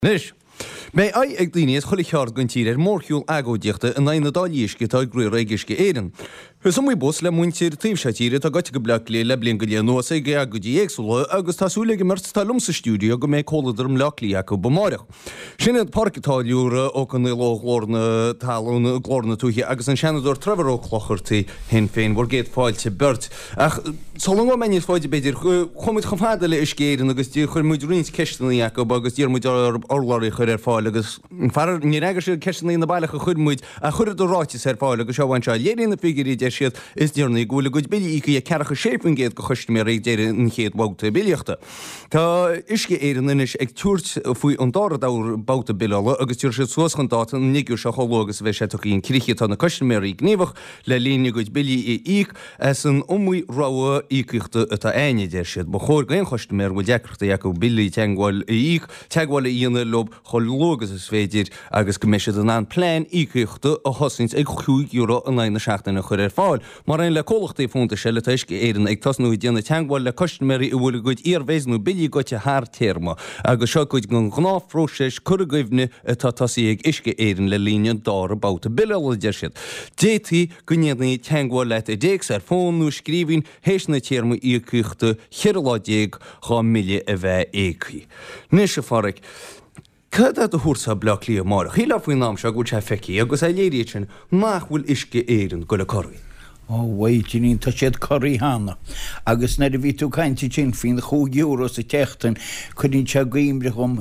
Nis. Mé ag daine is chola cheart gon tíir mórciúil agóideachta in na dáíisce tá grú réigisce éan. Hus mí bus le muintir tíobsetíre tá goite go bleach le blion go léon nuasa go a go dtí éagsúla agus tásúla go mert talm sa stúdio go mé cóladarm lelíí acu bomáireach. Sinad parcatáiliúra ó an lólórna talúna glórna túthe agus an seanadúir treharó chlochartaí hen féin bhór géad fáilte bert. Ach solá meine fáide beidir chumid chofáda le is céan agus tí chuir muid rins ceistanaí acu agus dír muid orláirí chuir fáil agus far ní agur sé ceistanaí na bailach a chuirmuid a chuir do ráis fáil agus seohain se léiríonna figurí siad is dearna gúla go bilí í cearacha sépin géad go chuiste mé réidir in chéad báta biliachta. Tá isce éan inis ag túirt faoi an dáradá báta bilála agus túir sé suascandáta an nigiú se chológus bheith sé tuí an crichétá na coisiméí gníomhach le líne go bilí í as an umí ráha ícuachta atá aine déir siad, ba chóir gléon chuiste mé bhfuil deachta acu bilí teagháil í teagháil íana lob chológus is féidir agus go meisiad an an plán ícuachta a hosins ag €5 an 9 chuir fáil. Mar ein le cólachtaí fónta se le tuisce éan ag tasnú déanana teagháil le coisiméí i bhfuil goid íorvéisnú bilí goite thar téirma agus seo goid go gnáthróséis chur goibhne atá tasí ag isce éan le líne dára báta bileala de siad. Détaí go néadnaí teagháil le a déag ar fónú scríbhín héisna téirma ícuachta chiirládéag chá milliún a bheith écaí. Nis se farric. Cad a thuúrsa bleach lí mar. Chiile faoin nám se go te feici agus é léirí sin más bhfuil isce éan go le choirí. Waidín tá siad choirí hána. Agus na bhí tú caiinte sin fin €5 sa teachtain chuín se gaimre chum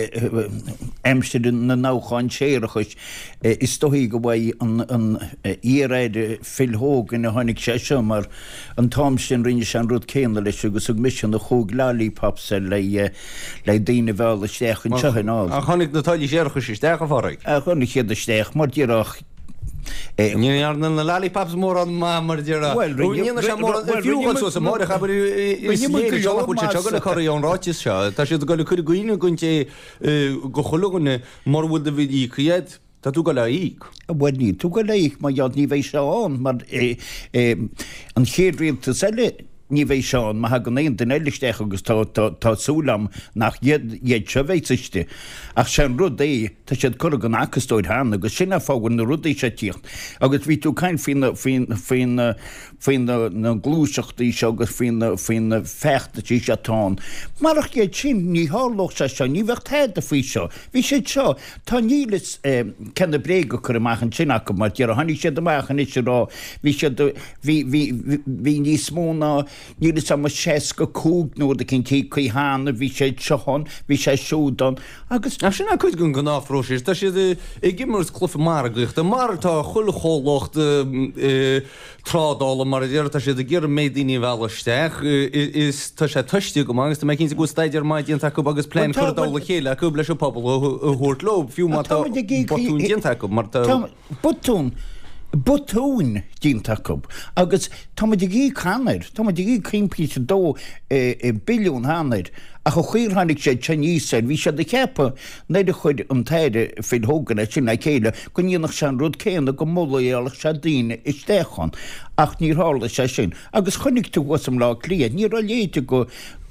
emsteidir na nácháin séirechas is stoí go bhhaid an íréide fillthógan na tháinig sé seo mar an táimsin rinne se an rud céanna leis agus ag mission na chúg lálípapsa le daine bhela steachan seaná. A chunig na táilí séirechas is steach a farraig. A chunig chéad a steach mar díach Níar na lollipops mór an má mar dtíra. Níana sé mór fiúil so sa mór chabar is léir seach chuil sé teagad le choirí an ráitis seo. Tá siad go le chuir gooine gonte go choluganna mar bhfuil a bhí íchiad. Tá tú go le íc? Bhfuil ní tú go le íc mar iad ní bhéh seán mar an chéadríomta selle ní bhéh seán má gan éon den eilisteach agus tásúlam nach iad se bhéiteiste. Ach sé an rud é tá siad chu an acastóid hána agus sinna fágann na rudaí sé tíocht. Agus bhí tú caiin fin na glúiseachtaí se agus fin fechtatí se tán. Marach iad sin ní hálach se seo, ní bheith thead a fao seo. Bhí sé seo tá nílas cena bréga chu amachchan sin acu mar dear hanig sé amachchan is rá hí níos móna nílas am 6 go cúg nó a cin cí chuí hána bhí sé seán, bhí sé siúdan agus sinna chuid gon go náfróis, Tá siad i gimmars clufa margacht, a mar tá chula chólacht trádála mar dtíir tá siad a ggéar médaoine bheileisteach is tá sé tuistíú go agus mé cinnta go staidir maidíon taú agus plán chudála chéile acu leis pobl thuirt lob fiú má botún díontaú mar Botún díntaú agus táid gí chair, táid gí cimpí dó biliún hánaid a chu chuirhannig sé Chinese bhí sé de chepa néidir chuid an taide fidthóganna sin na chéile go níonach se rud céanna go molaíach se daine is déchan ach ní hála sé sin. Agus chunig tú wasam lá líad, ní léide go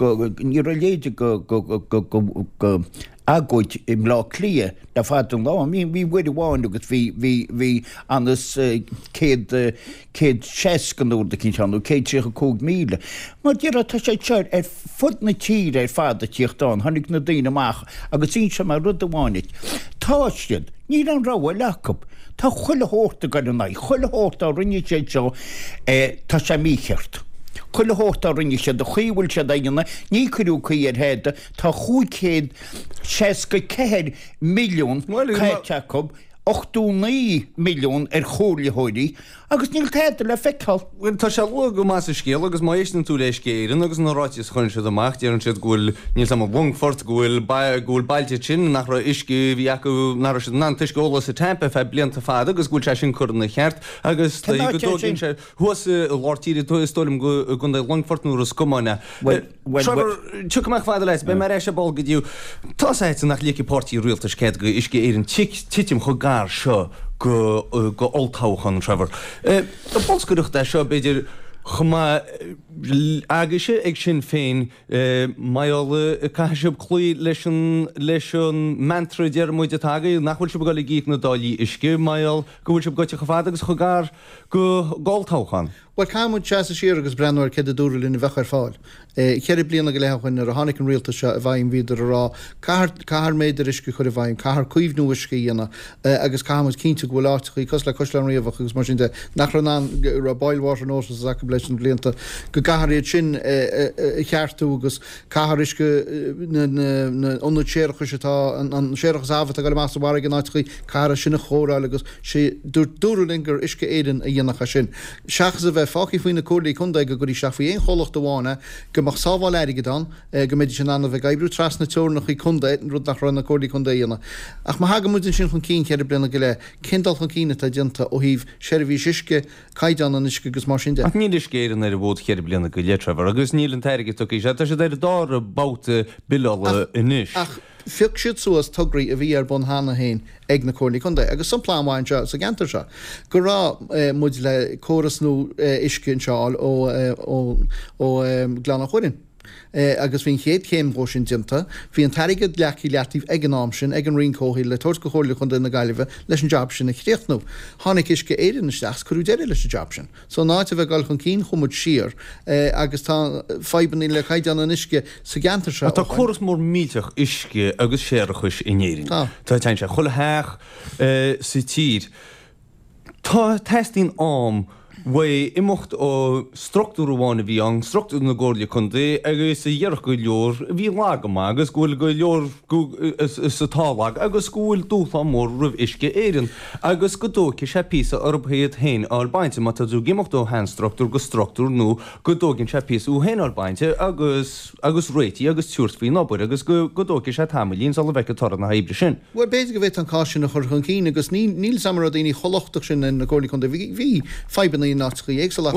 agóid im lá clia de fátum lá. Mín bhí bhuiidir bháin agus bhí anas céad 6 ganúda cinseanú, 150 míle. Mar dtíra tá sé teir fud na tír fáda tíochtán, tháinig na daine amach agus ín sem mar rud amháinnig. Táistead, ní an ráha lecup, tá chuile hóta gan na, chuile hóta rinne sé seo tá sé mícheart. Chuile hóta rinne sé do chuhfuil sé daanana, ní chuú chuí héada tá 560 milliún caiiteacub 8 milliún chóirlathóirí agus níl téad le feicáil. Tá se lu go más scéal agus má éisna tú leis céan agus nó ráitis chuinn siad amach ar an siad ghfuil níl sam bungfort ghfuil bailte sin nach ra isci bhí acu nar si ná tuisgóla sa tempa fe blianta fád agus gúil se sin chuna cheart agus godóginn se thuas látíí tú istólim go gun longfortnú a scomáine. Tuach fáda leis, be mar éis se bol gotíú tá éit nach líci pórtíí rialtas céad go isci ar an titim chu gár seo go oltáchan Trevor. A bolscoireachta seo beidir Chuma agus ag sin féin maiall caiisib clúí leis an mantra dear muide tagaí nachhfuil se gola gíic na dáilí isce maiall gohfuil se goite chofád agus chugar go gáiltáchan. Well cámú te siar agus brenn ce dúil in bhechar fáil. Cheir blianana go lehain ar a hánig an rialta se a bhaim viidir rá cahar méidir isce chur a bhaim, cahar cuiomhnú isce dhéana agus cámú cínte go láitií cos le cos le riomh agus mar sin de nach ran ra bailhhar an ósa a leis an blianta go gaharíad sin cheartú agus cahar isce anú séirecha setá an séireachas ábhat a go más bhar an áitií cara sinna chóráil agus sé dúrlingar isce éan a dhéanacha sin. Seachas a bheith fáí faoine cuairlaí chundaid go gurí seach faoí éon cholacht amháine go mar sábháil aige don go méidir sin anna bheith gaibrú tras na teúrnach í chundaid an rud nach ranna cuairlaí chundaíana. Ach má haga muidin sin chun cín cheir blina go le cindal chun cíine tá dinta ó híh seirbhí isce caiidan an isce agus mar sin de. Ach níl iscéan ar a bhód cheir blina go létrefar agus níl an teige tuí sé sé d dá báta bilala inis. Fic siad suas tugraí a bhí ar bon hána hain ag na cóirlaí chundaid, agus san plámáin se sa gentar se. Go rá muid le córasnú iscin seáil ó glanach chuirin. Agus bhín chéad céim go sin dinta, hí an taigad leachí leatíh ag an am sin ag an rincóí le tuair go chóirla chun na gaiileh leis an job sin na chréchtnú. Tháinig isce éidir na steach chuú déir leis a job sin. So náte bheith gáil chun cín chumud siar agus tá febanní le caiidean an isce sa gentar se. Tá choras mór míteach isce agus séirechas inéirin. Tá tein se chulatheach sa tír. Tá testín am Wai imocht ó structúr bháinna bhí an structúr na ggóirla chundaí agus sa dhearach go leor bhí lágama agus gúil go leor sa tálag agus gúil dútha mór rih isce éireann agus go dóci sé písa arbhéad hain ar bainte má tadú gimocht ó hen structúr go structúr nó go dóginn sé písa ú hain ar bainte agus réití agus túirt fao nábair agus go dóci sé tamilín sal bheith tar na haimbre sin. Well béidir go bheith an cáisina chur chun cín agus níl samar a daoine cholachtach sin na ggóirla chundaí bhí febanna nachí ag sa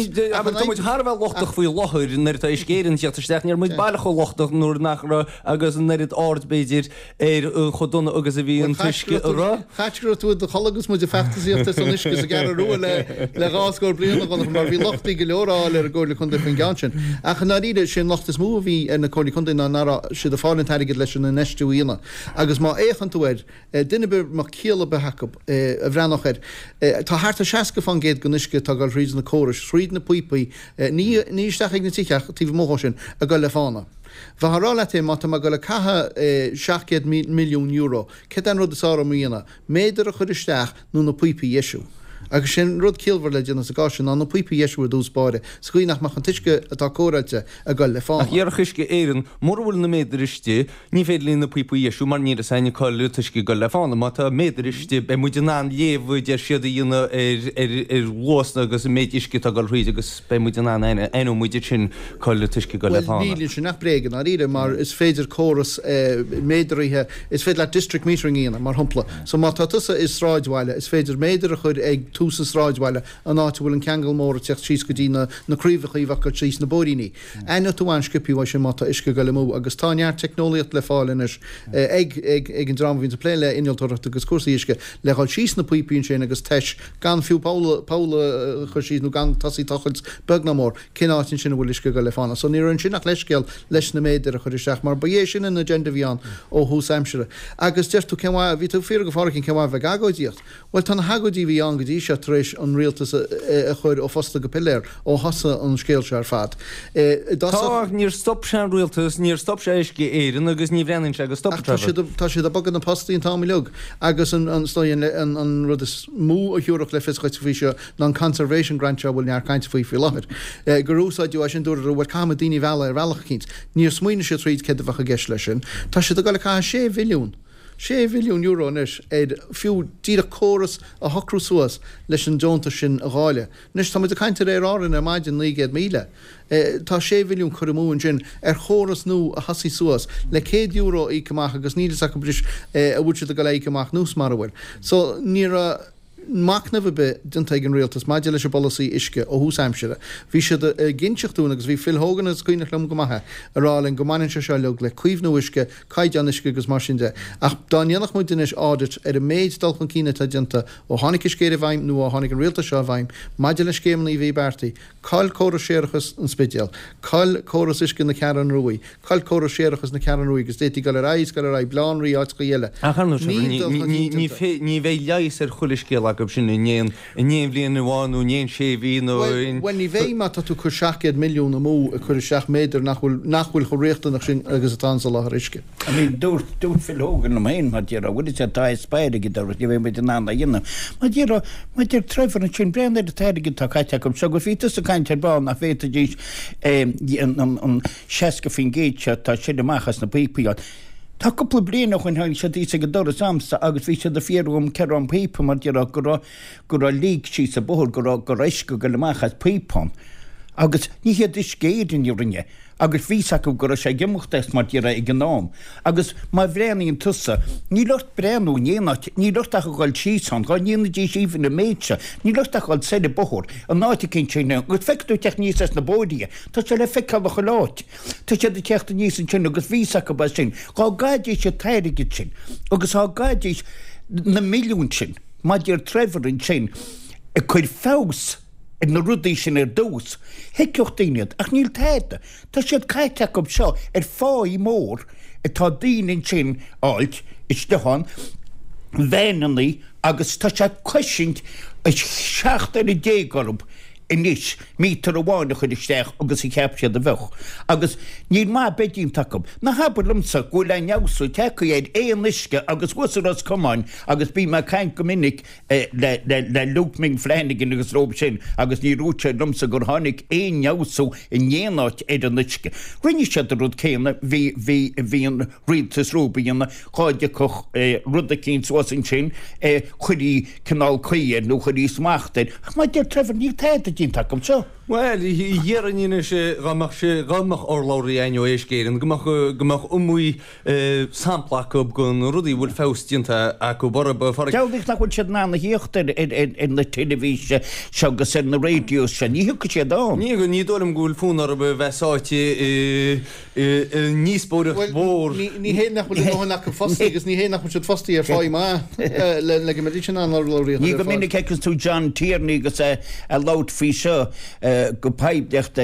Harbh lochtach faoi lochir nar tá iscéann teachtarsteach ar muid bailach lochtach nuair nachra agus an nerid ábéidir chodonna agus a bhí an tuisce rá. Chaitgur tú de cholagus muidir fetasíocht san isce a gar ruúil le ráscóir blianana gan mar bhí lochtaí go leoráil ar ggóirla chunda fan gan sin. Acha na ide sin lochtas mú bhí na cóirlaí chunda ná si a fáin teigid leis na neistúína. Agus má échan túid duine be mar cíala behaca a bhrenachir. Tá háta seaca fan géad go isce gal ríd na córas, ríd na puipaí, níisteach ag na tíceach tíh móthir sin a go le fána. Bharrá le má má go le catha 600 milliún euro, ce an rud is ára míana, méidir a chud isteach nó na puipaí jeisiú. Agus sin rud cíalhar le dna sa gásin an na puipaí jeisiú dús báide, scuí nach mach an tuisce atá córáilte a go le fána. Dhearach isce éireann mór bhfuil na méidir iste, ní féidir líon na puipaí jeisiú mar níar a saine choilú tuisce go le fána, má tá méidir iste be muidir ná léomh de siad a dhéana ar lósna agus méid isce tá gal ríide agus be muidir ná aine muidir sin choilú tuisce go le fána. Nílíonn sin nach brégan a ríide mar is féidir córas méidirithe, is féidir le district metering íana mar humpla. So má tá tusa is ráidhhaile, is féidir méidir a chud ag túsas ráidhile an áhfuil an ceangal mór teach síos go dtí naríomhachaí bhacha tríos na bóíní. Aine tú an scipiúha sin mata isce go le mú agus tánear technoliacht le fáilinis ag an drama vín plé le inaltóireachta agus cuasaí isce leáil síos na puipíonn sin agus teis gan fiú Paula chu síos nó gan tasí tachailt begna mór cináin sin bhfuil isce go le fána. So níor an sin nach leisceil leis na méidir a chuir isteach mar ba dhé sin in agenda bhíán ó hús aimsere. Agus deirtú ceá ví tú fé go fácinn ceá bheith agóidíocht. Well tá hagodí bhí an godí se éis an rialtas a chuir ó fosta go pilléir ó hasa an scéil se ar fad. Tá níor stop se rialtas, níor stop se isce éireann agus ní bhreanann se agus stop. Tá si a bagad na postaí an táí leog agus an stoin an rud is mú a hiúach le fiscaid fao seo ná conservation grant se bhfuil near caiinte faoi fi láthir. Gurúsáidú sin dúir bhfuil cama daoine bhela ar bhealach cinint. Níor smuoine se tríd ce a bhacha geis lei sin. Tá si a gáil cá 6 bhiliún. 6 bhiliún euro is éiad fiú díad a córas a hocrú suas leis an dónta sin a gháile. Nis tá a caiinte ar áran ar maidin 9 míle. Tá 6 bhiliún chumún sin ar chóras nó a hasí suas le 100 euro í cumach agus nílas a bris a bhúte a go le cumach nús mar bhfuil. So ní Macna be dinta an réaltas maidir leis bolí isce ó húsheimsere. Bhí si ginseachún agus bhí fillógan a cuioine lem go maithe arálinn gomainin se se leog le cuiomhnú isce caiideanisce agus mar sin de. Ach dáanach mu dunis audit ar a méid dalchan cíine tá dinta ó tháinig iscéir bhaim nó a tháinig an réalta seo bhaim, maidir leis céimna í bhí bertaí, cáil córa séirechas an spideal, cáil córas isce na cean ruí, cáil córa séirechas na cean ruí, gus détí gal ráis gal ra blánraí áit go dhéile. Ní bheith leis ar chuliscéal agam sin in blion bháinú néon sé bhíon When ní bhéh má tú chu 600 milliún mú a chuir 6 méidir nachhfuil chu réachtanach sin agus atá lá isce. I mean, dúr fillógan am héin, Madíra, bhfuil sé tá spéide go dúir, ní bhéh mit an anna dhéanam. Madíra, Madír trefar an sin breanna de teirigh tá caiiteachm, so go vítas a caiintear bán a féta dís an seaca fin géitse tá sin amachchas na pípiáid. Tá cúpla bliana chuin hain sé dí go dora samsa agus bhí sé de fíorúm cear an pípa mar dearach go líg sí sa bóthir go isce go leachchas pípán. Agus ní héad is géidir in rinne. Agus vísa go sé gimachtas mar dira i gnám. Agus má bhréanaíon tusa, ní lucht breanú néanacht, ní lucht a goáil síán, gá níana dí síhan na méidse, ní lucht a goáil séide bothir, an náiti cinn sinna, go feicú teach níos na bódia, tá sé le feiceal a choláit. Tá sé de teachta níos an sin, agus vísa go ba sin, gá gaidéis sé teirigid sin, agus há gaidéis na milliún sin, má dír trefarin sin, a chuir fós, na rudí sin dús, heiceocht daoinead, ach níl téide. Tá siad caiiteach go seo fáí mór atá daoine sin áilt is deán bhéanaí agus tá sé cuisint is 7 gorb inis mítar bháinna chud isteach agus I ceap siad a bheh. Agus níl má bedín takam. Na habbar lumsa go le neamsú tecu éad éon isce agus bhuasaras cumáin agus bí me caiin go minic le lúpming fléinigin agus rób sin agus ní rúte lumsa gur tháinig éon neamsú I néanáit éad an isce. Rinne sé a rud céanna bhí an rialtas róbaíanna cháide chuch rudda cín suasin sin chuirí canál chuiad nó chuirí smachtaid. Ach má dear trefar ní téad dín takam seo. Well, dhéaran sé gamach orlóirí aine éiscéan, gomach umúi samplach gon rudí bhfuil féstínta a go borba far. Teadh nach bhfuil siad nána híochtta in na televíse segus na rédió se ní hiúcha sé dá. Ní go ní dóm gúil fúnar be bheitsáte níospóireach mór. Ní hé nach nach fostí agus ní hé nach si fostí ar fáim má le go medí sin an orlóirí. Ní go minic cecus tú John Tierney agus a lát fí seo go paip decht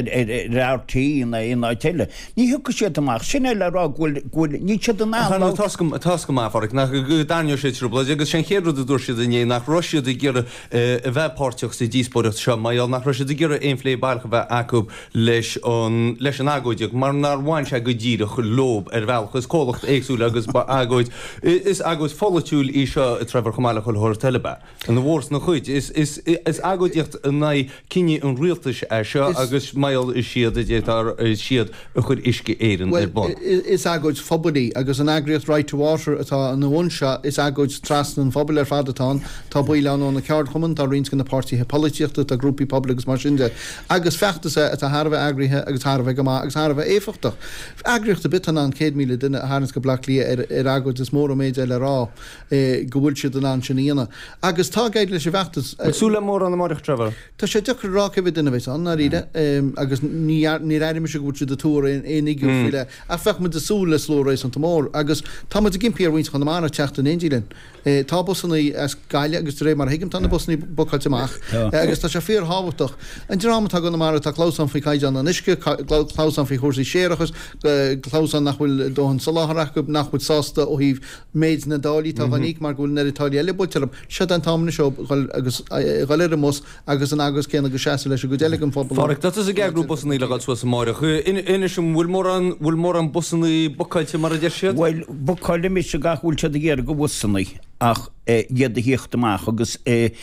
rátíí in áile. Ní thucha sé amach sinna le rá ghfuil ní siad an ná. Tasca máfarach nach go daine sé trúbla, agus sin chéadú dúir siad iné nach Roisiad I ggéar bheithpáirteach sa díospóireacht seo, maiall nach Roisiad I ggéar éonflé bailcha bheith acu leis an agóideach, mar nar bhain se go ddíra chu lob bhil chus cólacht éagsúla agus agóid. Is agóid follatúil í seo trefar chumáile chuil thir telebe. An bhórs na chuid, is agóideacht na cinine an rialtas seo agus maiall is siad siad a chud isce éan ar bon. Is agóid fobodí agus an agriacht right to water atá an bhainse is agóid trasna an fobal ar fadatán tá buile an na ceart chuman tá rinscin na partíthe políochta a grúpi public mar sinnde. Agus fechtasa atá Harbheith agrithe agus Harbheith go agus Harbheith éfachtach. Agriacht a bit an 100 míle duine hánas go blachlí ar agóid is mór méid eile rá go bhfuil siad an sinna. Agus tá gaid leis bheachtas. Súla mór an marach trefar. Tá sé deachar rácha bit duine bheith an ríide agus ní réidir me se go de túr énig fiile a fech me de súla slóréis an mór agus tá a gimpí ar víns chu mar techt an Angélin. Tá bosanna as gaiile agus ré mar hiigim tanna bosna bocaiteach agus tá sé fér hábhaach. An drámatá go mar tá chlósan fao caiidean an isce chlósan fao chósaí séirechas chlósan nachhfuil dóhan saláthach go nachhfuil sásta ó híh méid na dálí tá bhaníc mar gúil na Itália eile butearm se an támna seo agus galéir mós agus an agus céanna go seaasa leis go déalagan fóbal. Farach, dat is a gegrú bosanna legal suas marach. Ina sem bhfuil mór an bosanna bocailte mar a deir siad? Well, bocáile mi se gahúil se a ggéar go bhuasanna ach iad a híochtamach agus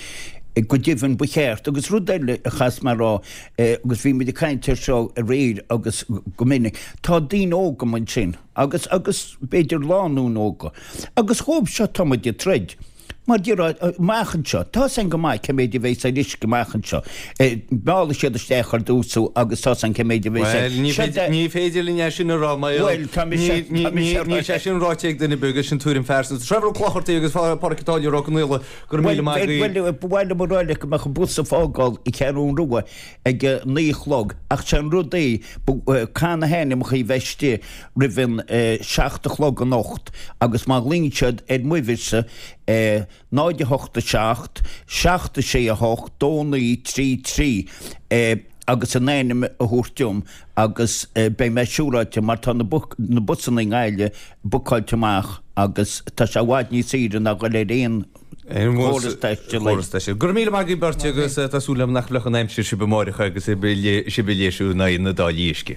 go ddíhann buchéart agus rudaile a chas mar rá agus bhí mid caiintear seo a réad agus go minic. Tá dín óga man sin agus beidir láún óga. Agus chób seo táid de treid. Mar dúrá máchan seo, tá san go maiid cemméidir bhééis a ris go máchan seo. Bála siad a stechar dúsú agus tá san cemméidir ní féidir líne sin rá ní sé sin ráteag duna bugus sin túrin fersan. Trevor chlachirtaí agus parcitáil rockníile gur mí bhile marráile go meach busa fágáil i ceanún ruga ag níolog ach sean rudaí cána héna mo í bheiste rihín 16 an nocht agus má lísead ed muhise 9-8 6-6 dónaí 3 agus an éim a thuúirtúm agus bé me siúráte mar tá na busan in gáile buáilteach agus tá se bhhaid ní síran a go le réon Gur mí mag barte agus tásúlam nach flechan aimimsir si bemáiricha agus sé beléisiú na dá líisci.